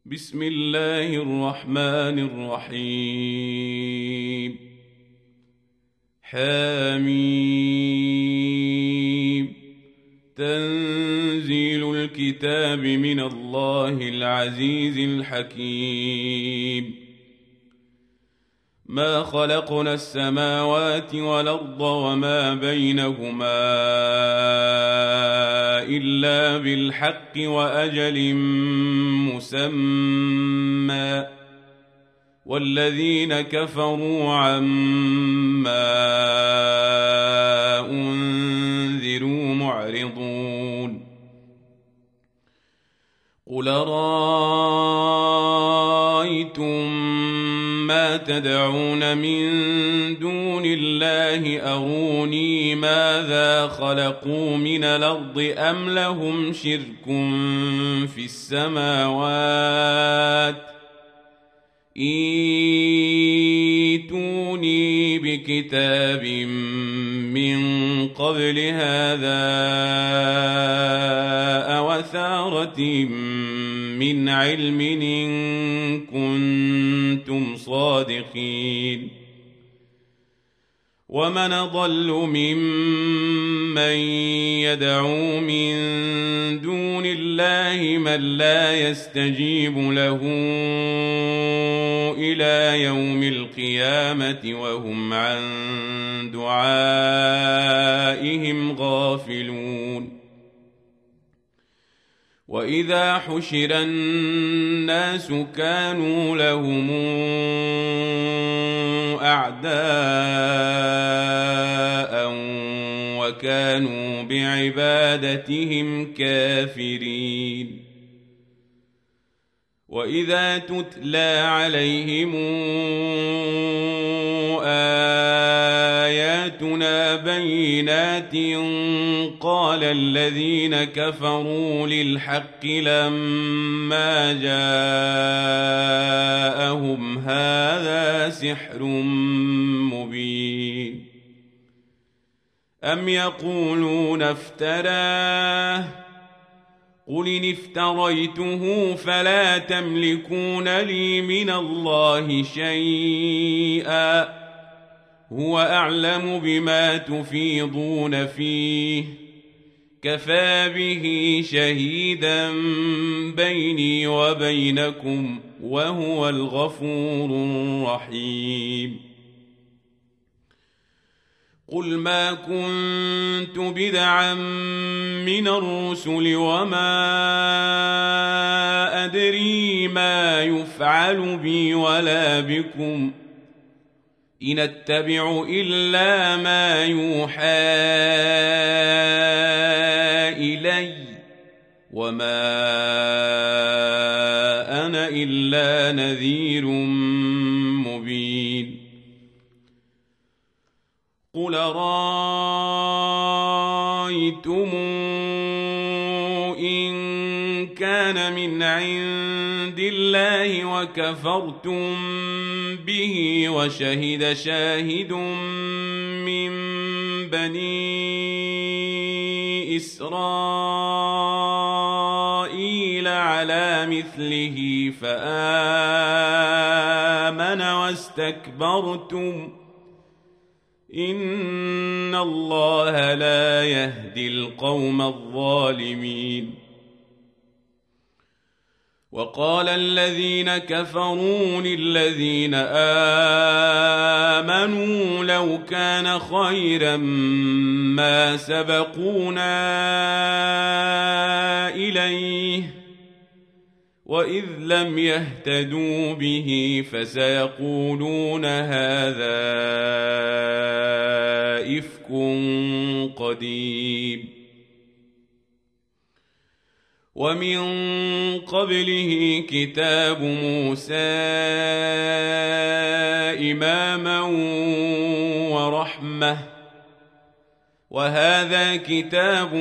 بسم الله الرحمن الرحيم. حميم. تنزيل الكتاب من الله العزيز الحكيم. ما خلقنا السماوات والأرض وما بينهما إلا بالحق وأجل مسمى، والذين كفروا عما أنذروا معرضون. قل رأيتم ما تدعون من دون الله أروني ماذا خلقوا من الأرض أم لهم شرك في السماوات ائتوني بكتاب من قبل هذا أو أثارة من علم إن كنتم صادقين. ومن أضل ممن يدعو من دون الله من لا يستجيب له إلى يوم القيامة وهم عن دعائهم غافلون. وإذا حشر الناس كانوا لهم أعداء وكانوا بعبادتهم كافرين. وإذا تتلى عليهم آياتنا بينات قال الذين كفروا للحق لما جاءهم هذا سحر مبين. أم يقولون افتراه قل إن افتريته فلا تملكون لي من الله شيئا هو أعلم بما تفيضون فيه كفى به شهيدا بيني وبينكم وهو الغفور الرحيم. قل ما كنت بدعا من الرسل وما أدري ما يفعل بي ولا بكم إن أتبع إلا ما يوحى إلي وما أنا إلا نذير مبين. قل رأيتم إن كان من عند الله وكفرتم به وشهد شاهد من بني إسرائيل على مثله فآمن واستكبرتم إن الله لا يهدي القوم الظالمين. وقال الذين كفروا للذين آمنوا لو كان خيرا ما سبقونا إليه وإذ لم يهتدوا به فسيقولون هذا إفك قديم. ومن قبله كتاب موسى إماما ورحمة وهذا كتاب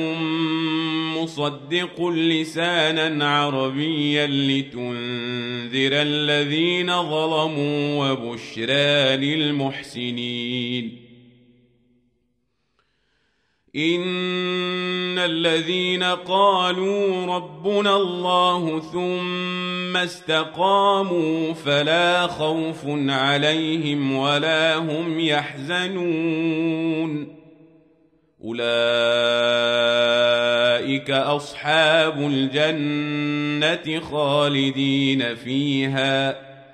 مصدق لسانا عربيا لتنذر الذين ظلموا وبشرى للمحسنين. إن الذين قالوا ربنا الله ثم استقاموا فلا خوف عليهم ولا هم يحزنون أولئك أصحاب الجنة خالدين فيها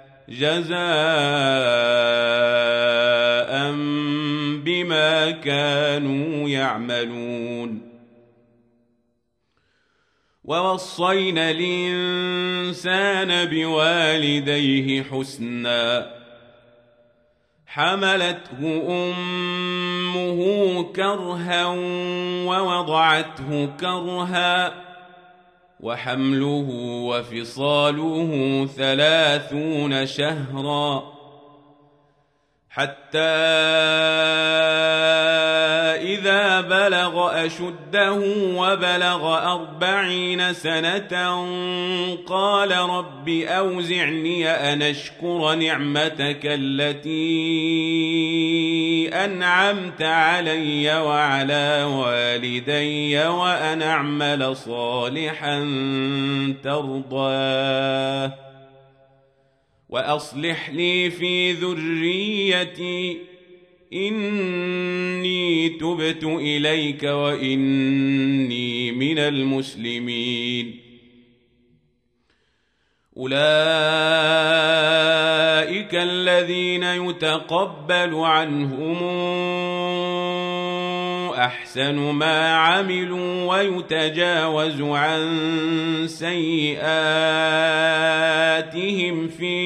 جزاء بما كانوا يعملون ووصينا الإنسان بوالديه حسنا حملته أمه كرها ووضعته كرها وحمله وفصاله 30 شهرا حتى إذا بلغ أشده وبلغ 40 سنة قال رب أوزعني أن أشكر نعمتك التي أنعمت علي وعلى والدي وأن أعمل صالحا ترضاه وأصلح لي في ذريتي إني تبت إليك وإني من المسلمين أولئك الذين يتقبل عنهم أحسن ما عملوا ويتجاوز عن سيئاتهم في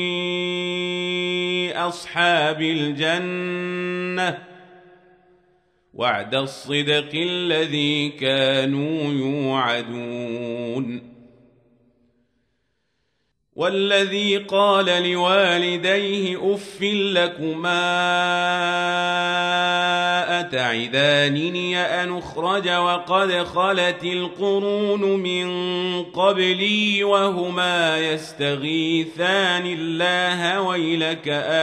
أصحاب الجنة وعد الصدق الذي كانوا يوعدون والذي قال لوالديه أف لكما أتعدانني أن أخرج وقد خلت القرون من قبلي وهما يستغيثان الله ويلك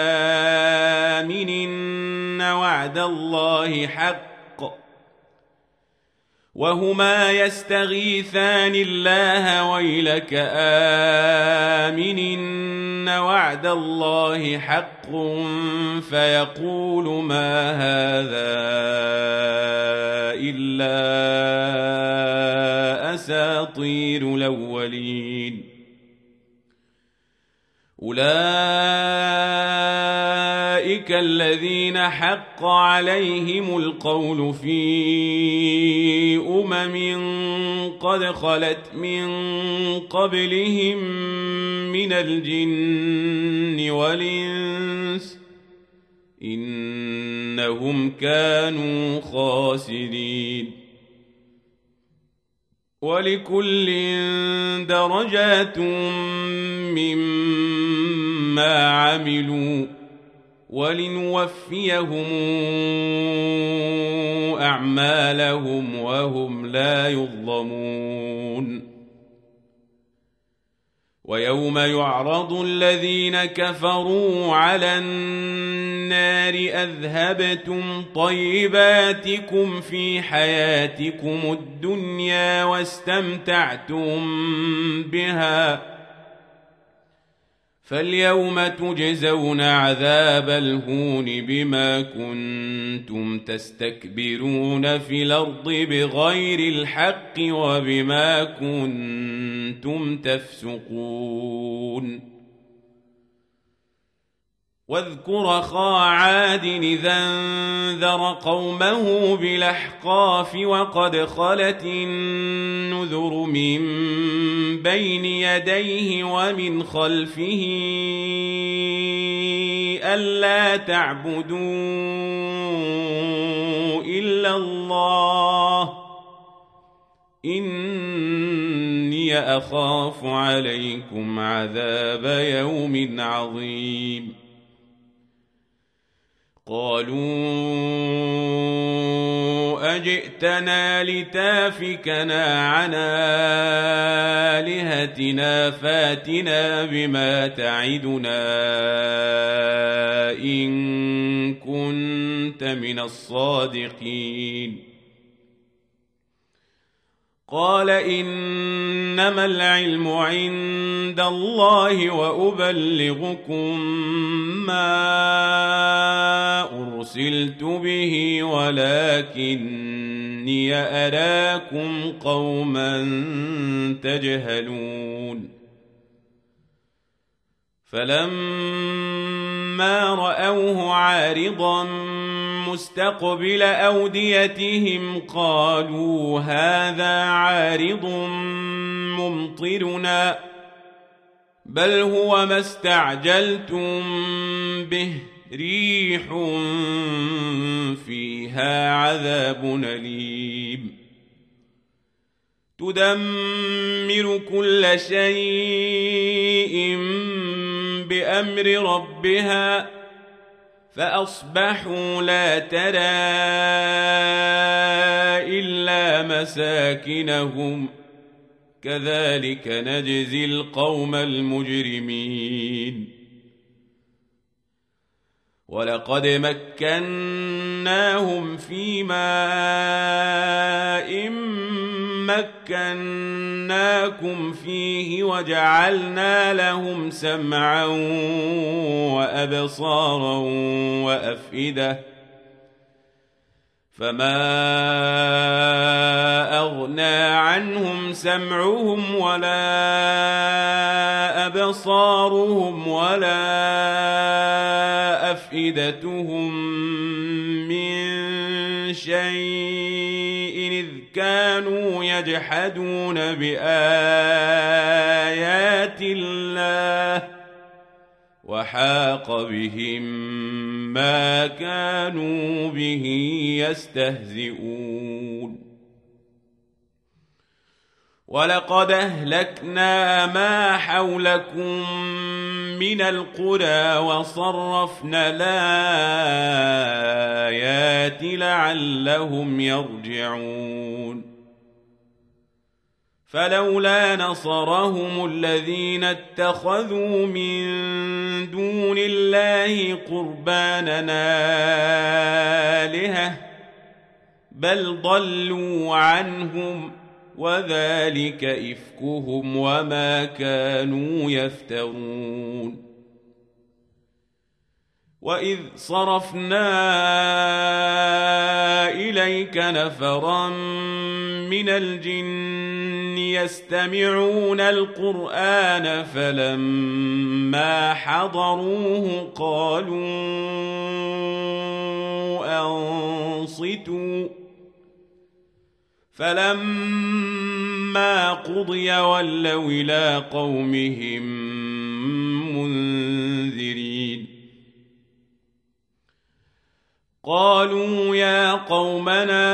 آمن وعد الله حق وهما يستغيثان الله ويلك آمن وعد الله حق فيقول ما هذا إلا أساطير الأولين أولئك الذين حق عليهم القول في قد خلت من قبلهم من الجن والإنس إنهم كانوا خاسرين ولكل درجات مما عملوا ولنوفيهم أعمالهم وهم لا يظلمون ويوم يعرض الذين كفروا على النار أذهبتم طيباتكم في حياتكم الدنيا واستمتعتم بها فاليوم تجزون عذاب الهون بما كنتم تستكبرون في الأرض بغير الحق وبما كنتم تفسقون واذكر أخا عاد إذا انذر قومه بالأحقاف وقد خلت النذر من بين يديه ومن خلفه ألا تعبدوا إلا الله إني أخاف عليكم عذاب يوم عظيم قالوا أجئتنا لتافكنا عن آلهتنا فاتنا بما تعدنا إن كنت من الصادقين قال إنما العلم عند الله وأبلغكم ما أرسلت به ولكني أراكم قوما تجهلون فلما رأوه عارضا مستقبل أوديتهم قالوا هذا عارض ممطرنا بل هو ما استعجلتم به ريح فيها عذاب أليم تدمر كل شيء بأمر ربها فأصبحوا لا ترى إلا مساكنهم كذلك نجزي القوم المجرمين ولقد مكناهم في ماء مكناكم فيه وجعلنا لهم سمعا وأبصارا وأفئدة فما أغنى عنهم سمعهم ولا أبصارهم ولا أفئدتهم من شيء إذ كانوا يجحدون بآيات الله وحاق بهم ما كانوا به يستهزئون ولقد أهلكنا ما حولكم من القرى وصرفنا الآيات لعلهم يرجعون فلولا نصرهم الذين اتخذوا من دون الله قرباننا آلهة بل ضلوا عنهم وذلك إفكهم وما كانوا يفترون وإذ صرفنا إليك نفرا من الجن يستمعون القرآن فلما حضروه قالوا أنصتوا فلما قضي ولوا إلى قومهم منذرين قالوا يا قومنا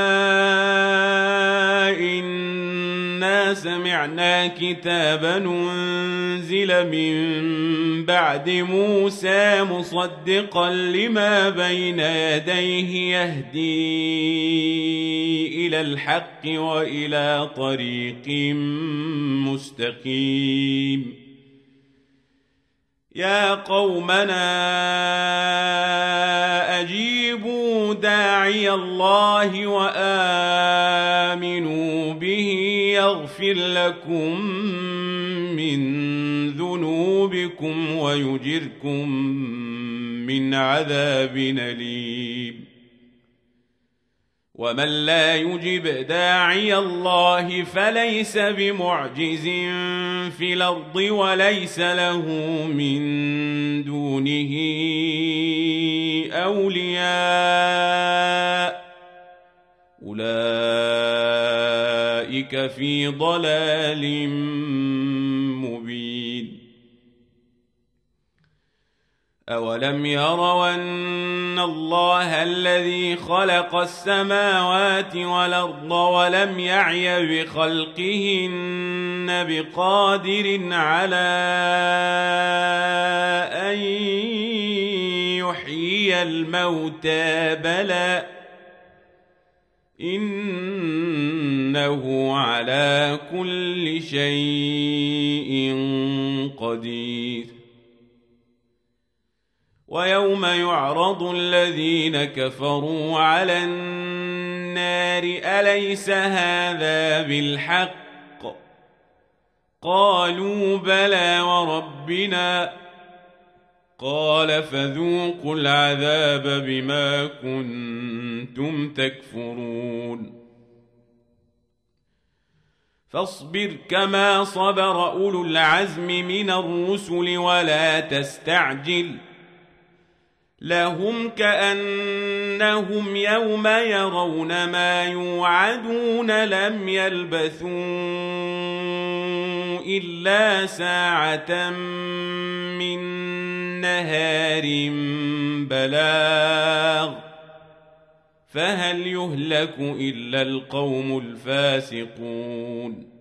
إنا سمعنا كتابا أنزل من بعد موسى مصدقا لما بين يديه يهدي إلى الحق وإلى طريق مستقيم يا قومنا أجيبوا داعي الله وآمنوا به يغفر لكم من ذنوبكم ويجركم من عذاب أليم ومن لا يجب داعي الله فليس بمعجز في الأرض وليس له من دونه أولياء أولئك في ضلال مبين أولم يروا أن الله الذي خلق السماوات والأرض ولم يعي بخلقهن بقادر على أن يحيي الموتى بلى إنه على كل شيء قدير ويوم يعرض الذين كفروا على النار النار أليس هذا بالحق قالوا بلى وربنا قال فذوقوا العذاب بما كنتم تكفرون فاصبر كما صبر أولو العزم من الرسل ولا تستعجل لهم كأنهم يوم يرون ما يوعدون لم يلبثوا إلا ساعة من نهار بلاغ فهل يهلك إلا القوم الفاسقون